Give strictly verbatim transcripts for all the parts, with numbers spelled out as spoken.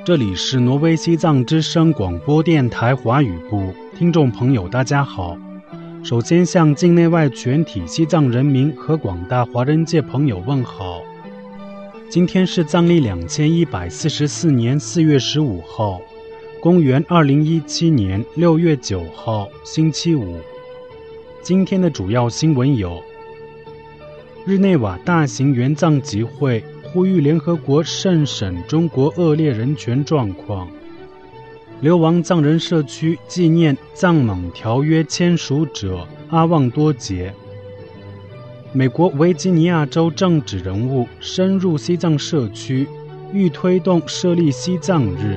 这里是挪威西藏之声广播电台华语部，听众朋友大家好。首先向境内外全体西藏人民和广大华人界朋友问好。今天是藏历两千一百四十四年四月十五号，公元二零一七年六月九号，星期五。今天的主要新闻有：日内瓦大型援藏集会呼吁联合国慎审中国恶劣人权状况；流亡藏人社区纪念藏蒙条约签署者阿旺多杰；美国维吉尼亚州政治人物深入西藏社区，欲推动设立西藏日。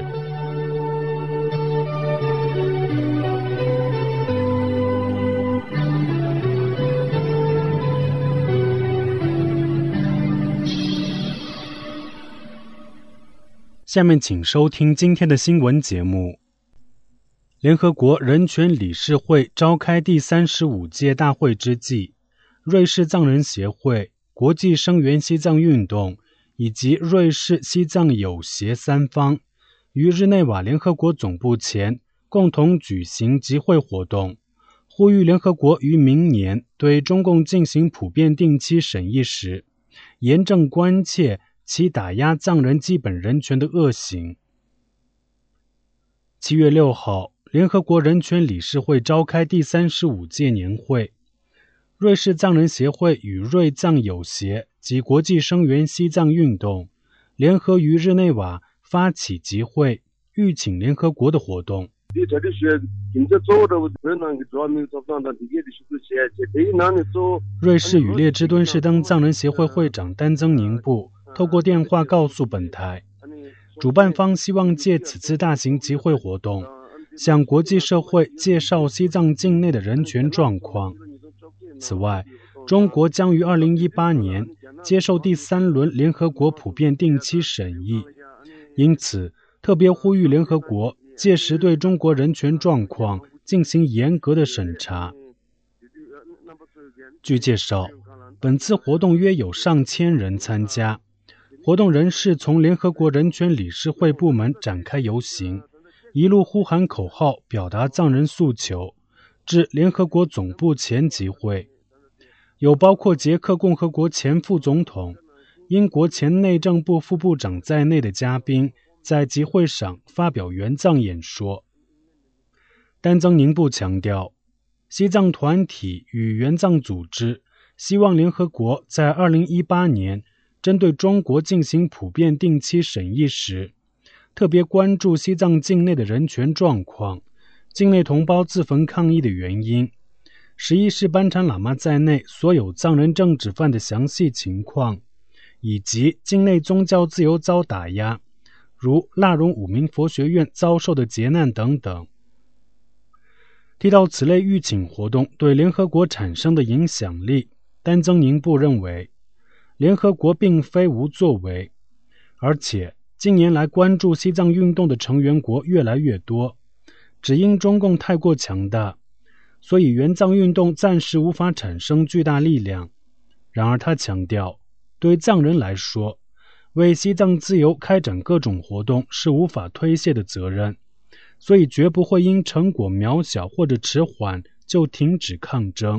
下面请收听今天的新闻节目。联合国人权理事会召开第三十五届大会之际，瑞士藏人协会、国际声援西藏运动以及瑞士西藏友协三方于日内瓦联合国总部前共同举行集会活动，呼吁联合国于明年对中共进行普遍定期审议时，严正关切其打压藏人基本人权的恶行。七月六号，联合国人权理事会召开第三十五届年会，瑞士藏人协会与瑞藏友协及国际声援西藏运动联合于日内瓦发起集会，欲请联合国的活动。瑞士与列支敦士登藏人协会会长丹增宁布透过电话告诉本台，主办方希望借此次大型集会活动，向国际社会介绍西藏境内的人权状况。此外，中国将于二零一八年接受第三轮联合国普遍定期审议，因此特别呼吁联合国届时对中国人权状况进行严格的审查。据介绍，本次活动约有上千人参加，活动人士从联合国人权理事会部门展开游行，一路呼喊口号表达藏人诉求，至联合国总部前集会。有包括捷克共和国前副总统、英国前内政部副部长在内的嘉宾在集会上发表援藏演说。丹增宁布强调，西藏团体与援藏组织希望联合国在二零一八年针对中国进行普遍定期审议时，特别关注西藏境内的人权状况、境内同胞自焚抗议的原因、十一世班禅喇嘛在内所有藏人政治犯的详细情况，以及境内宗教自由遭打压，如腊荣五明佛学院遭受的劫难等等。提到此类预请活动对联合国产生的影响力，丹增宁布认为，联合国并非无作为，而且近年来关注西藏运动的成员国越来越多，只因中共太过强大，所以援藏运动暂时无法产生巨大力量。然而他强调，对藏人来说，为西藏自由开展各种活动是无法推卸的责任，所以绝不会因成果渺小或者迟缓就停止抗争。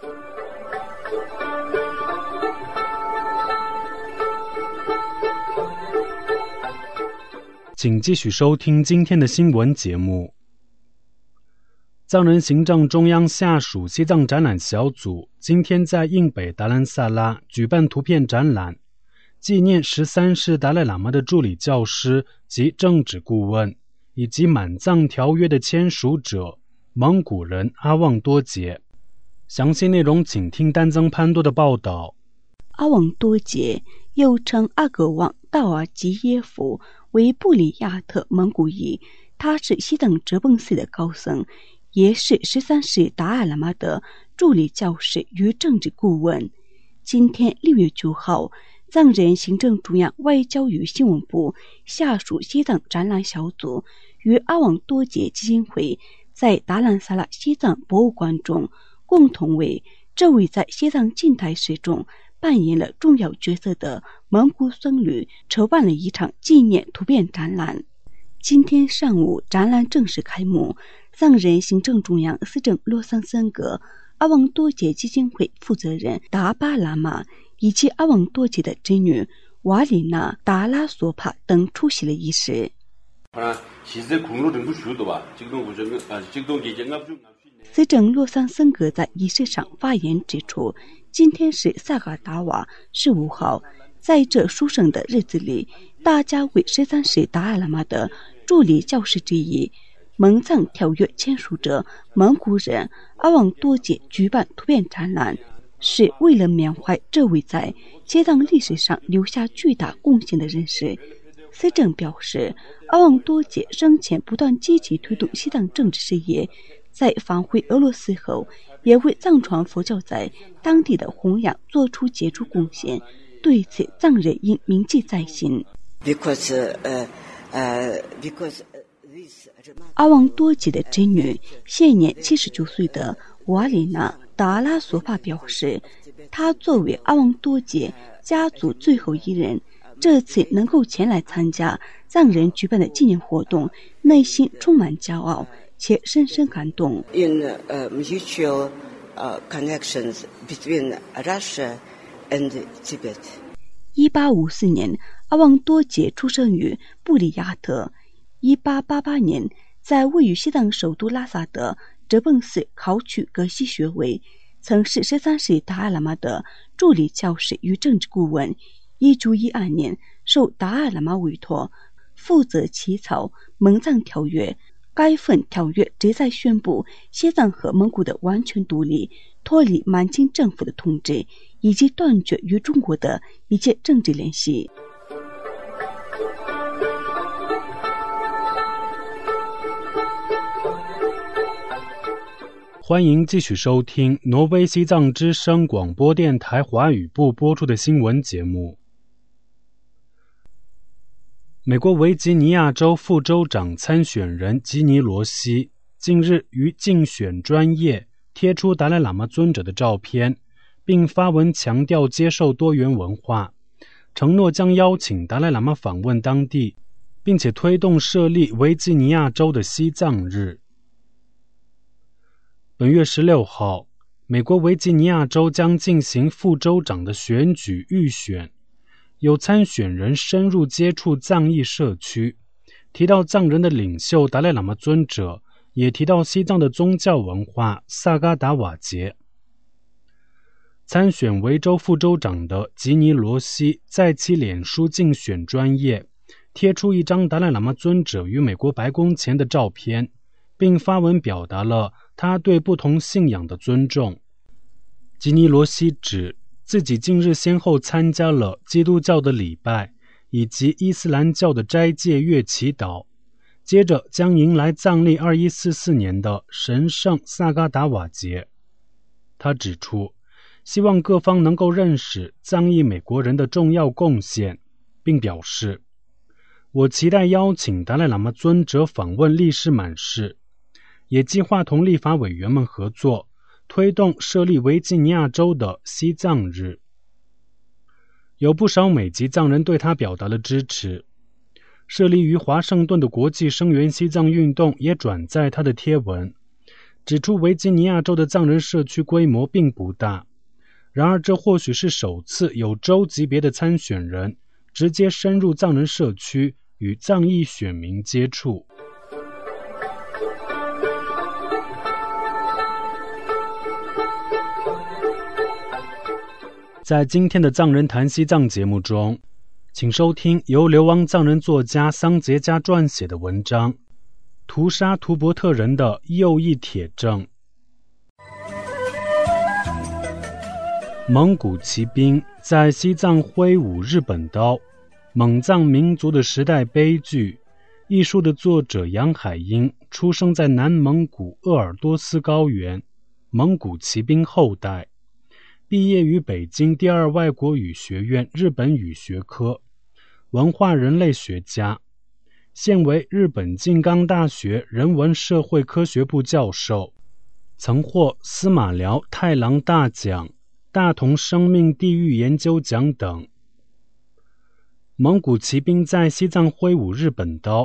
请继续收听今天的新闻节目。藏人行政中央下属西藏展览小组今天在印北达兰萨拉举办图片展览，纪念十三世达赖喇嘛的助理教师及政治顾问，以及满藏条约的签署者蒙古人阿旺多杰。详细内容请听丹增潘多的报道。 阿旺多杰又称阿格旺道尔吉耶夫，为布里亚特蒙古裔，他是西藏哲蚌寺的高僧，也是十三世达赖喇嘛的助理教师与政治顾问。今天六月九号，藏人行政中央外交与新闻部下属西藏展览小组与阿旺多杰基金会在达兰萨拉西藏博物馆中共同为这位在西藏近代史中扮演了重要角色的蒙古僧侣筹办了一场纪念图片展览。 今天上午，展览正式开幕。藏人行政中央司政洛桑森格、阿旺多杰基金会负责人达巴喇嘛以及阿旺多杰的侄女瓦里娜·达拉索帕等出席了仪式。司政洛桑森格在仪式上发言指出，今天是萨嘎达瓦十五号，在这殊胜的日子里，大家为十三世达赖喇嘛的助理教师之一蒙藏条约签署者蒙古人阿旺多杰举办图片展览，是为了缅怀这位在西藏历史上留下巨大贡献的人士。司政表示，阿旺多杰生前不断积极推动西藏政治事业，在返回俄罗斯后，也为藏传佛教在当地的弘扬做出杰出贡献，对此藏人应铭记在心。Because, uh, uh, because阿旺多杰的侄女现年七十九岁的瓦里娜·达拉索帕表示，她作为阿旺多杰家族最后一人，这次能够前来参加藏人举办的纪念活动，内心充满骄傲且深深感动。 In uh, mutual uh, connections between Russia and Tibet。 一八五四年，阿旺多杰出生于布里亚特。一八八八年，在位于西藏首都拉萨的哲蚌寺考取格西学位，曾是十三世达赖喇嘛的助理教师与政治顾问。一九一二年，受达赖喇嘛委托，负责起草蒙藏条约。该份条约旨在宣布西藏和蒙古的完全独立，脱离满清政府的统治，以及断绝与中国的一切政治联系。 欢迎继续收听挪威西藏之声广播电台华语部播出的新闻节目。美国维吉尼亚州副州长参选人吉尼罗西近日于竞选专页贴出达赖喇嘛尊者的照片，并发文强调接受多元文化，承诺将邀请达赖喇嘛访问当地，并且推动设立维吉尼亚州的西藏日。本月十六号，美国维吉尼亚州将进行副州长的选举预选，有参选人深入接触藏裔社区，提到藏人的领袖达赖喇嘛尊者，也提到西藏的宗教文化萨嘎达瓦节。参选维州副州长的吉尼罗西在其脸书竞选专页贴出一张达赖喇嘛尊者于美国白宫前的照片，并发文表达了他对不同信仰的尊重。吉尼罗西指自己近日先后参加了基督教的礼拜以及伊斯兰教的斋戒月祈祷，接着将迎来藏历二一四四年的神圣萨嘎达瓦节。他指出，希望各方能够认识藏裔美国人的重要贡献，并表示，我期待邀请达赖喇嘛尊者访问利士满市，也计划同立法委员们合作，推动设立维吉尼亚州的西藏日。有不少美籍藏人对他表达了支持。设立于华盛顿的国际声援西藏运动也转载他的贴文，指出维吉尼亚州的藏人社区规模并不大，然而这或许是首次有州级别的参选人直接深入藏人社区与藏裔选民接触。在今天的藏人谈西藏节目中，请收听由流亡藏人作家桑杰加撰写的文章《屠杀图伯特人的右翼铁证》。蒙古骑兵在西藏挥舞日本刀，蒙藏民族的时代悲剧。一书的作者杨海英出生在南蒙古鄂尔多斯高原，蒙古骑兵后代。毕业于北京第二外国语学院日本语学科，文化人类学家，现为日本静冈大学人文社会科学部教授，曾获司马辽太郎大奖、大同生命地域研究奖等。蒙古骑兵在西藏挥舞日本刀，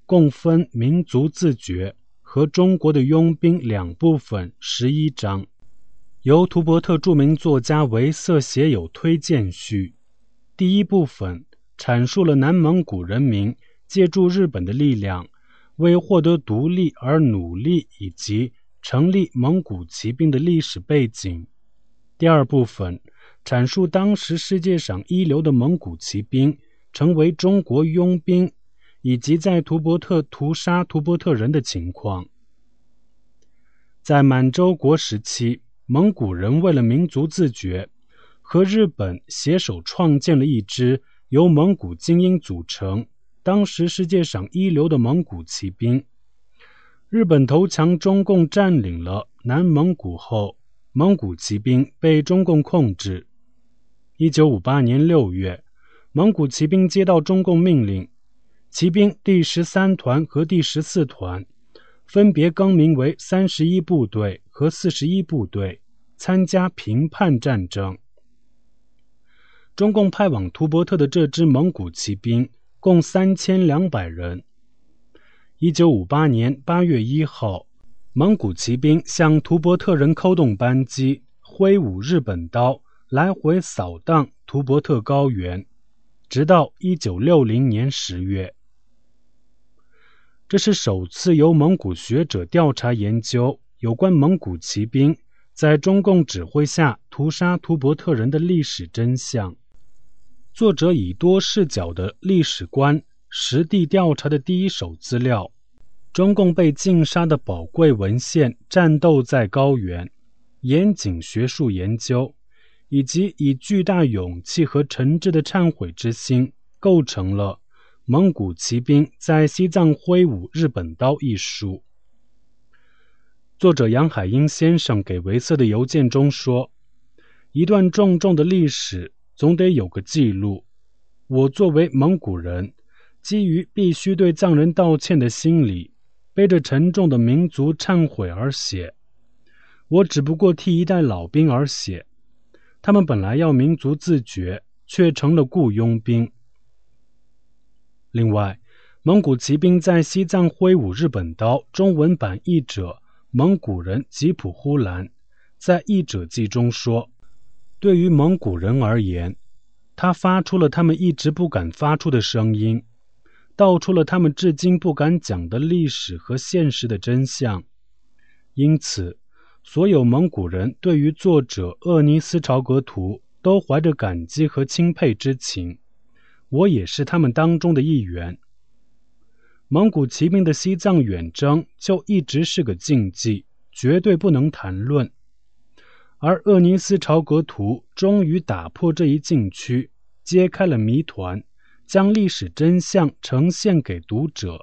共分民族自觉和中国的佣兵两部分十一章，由图伯特著名作家维瑟写有推荐序。第一部分阐述了南蒙古人民借助日本的力量为获得独立而努力以及成立蒙古骑兵的历史背景。第二部分阐述当时世界上一流的蒙古骑兵成为中国佣兵，以及在图伯特屠杀图伯特人的情况。在满洲国时期，蒙古人为了民族自觉，和日本携手创建了一支由蒙古精英组成、当时世界上一流的蒙古骑兵。日本投降中共占领了南蒙古后，蒙古骑兵被中共控制。一九五八年六月，蒙古骑兵接到中共命令，骑兵第十三团和第十四团分别更名为三十一部队和四十一部队，参加平叛战争。中共派往图伯特的这支蒙古骑兵共三千两百人。一九五八年八月一号，蒙古骑兵向图伯特人扣动扳机，挥舞日本刀，来回扫荡图伯特高原，直到一九六零年十月。这是首次由蒙古学者调查研究有关蒙古骑兵在中共指挥下屠杀图伯特人的历史真相。作者以多视角的历史观实地调查的第一手资料，中共被禁杀的宝贵文献《战斗在高原》，严谨学术研究，以及以巨大勇气和诚挚的忏悔之心，构成了蒙古骑兵在西藏挥舞日本刀一书。作者杨海英先生给维瑟的邮件中说，一段重重的历史总得有个记录。我作为蒙古人，基于必须对藏人道歉的心理，背着沉重的民族忏悔而写。我只不过替一代老兵而写，他们本来要民族自觉，却成了雇佣兵。另外，蒙古骑兵在西藏挥舞日本刀中文版译者蒙古人吉普呼兰在译者记中说，对于蒙古人而言，他发出了他们一直不敢发出的声音，道出了他们至今不敢讲的历史和现实的真相。因此，所有蒙古人对于作者鄂尼斯朝格图都怀着感激和钦佩之情，我也是他们当中的一员。蒙古骑兵的西藏远征就一直是个禁忌，绝对不能谈论。而鄂尼斯朝格图终于打破这一禁区，揭开了谜团，将历史真相呈现给读者。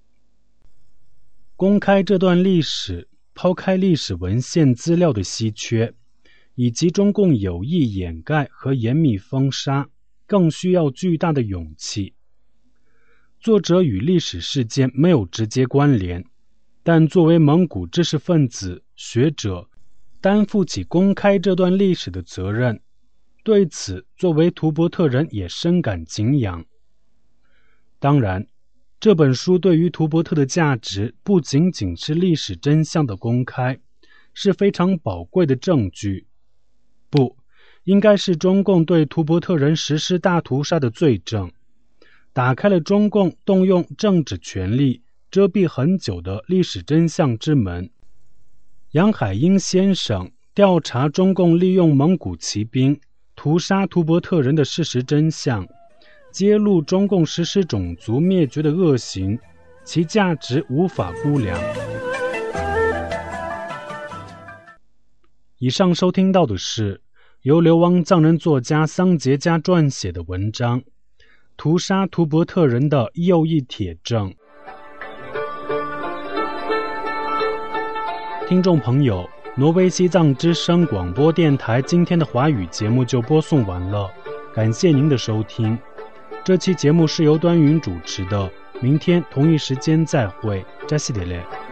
公开这段历史，抛开历史文献资料的稀缺，以及中共有意掩盖和严密封杀，更需要巨大的勇气。作者与历史事件没有直接关联，但作为蒙古知识分子、学者，担负起公开这段历史的责任，对此作为图伯特人也深感敬仰。当然，这本书对于图伯特的价值不仅仅是历史真相的公开，是非常宝贵的证据，不，应该是中共对图伯特人实施大屠杀的罪证，打开了中共动用政治权力遮蔽很久的历史真相之门。杨海英先生调查中共利用蒙古骑兵屠杀图伯特人的事实真相，揭露中共实施种族灭绝的恶行，其价值无法估量。以上收听到的是由流亡藏人作家桑杰加撰写的文章《屠杀图伯特人的又一铁证》。听众朋友，挪威西藏之声广播电台今天的华语节目就播送完了，感谢您的收听。这期节目是由端云主持的，明天同一时间再会，扎西德勒。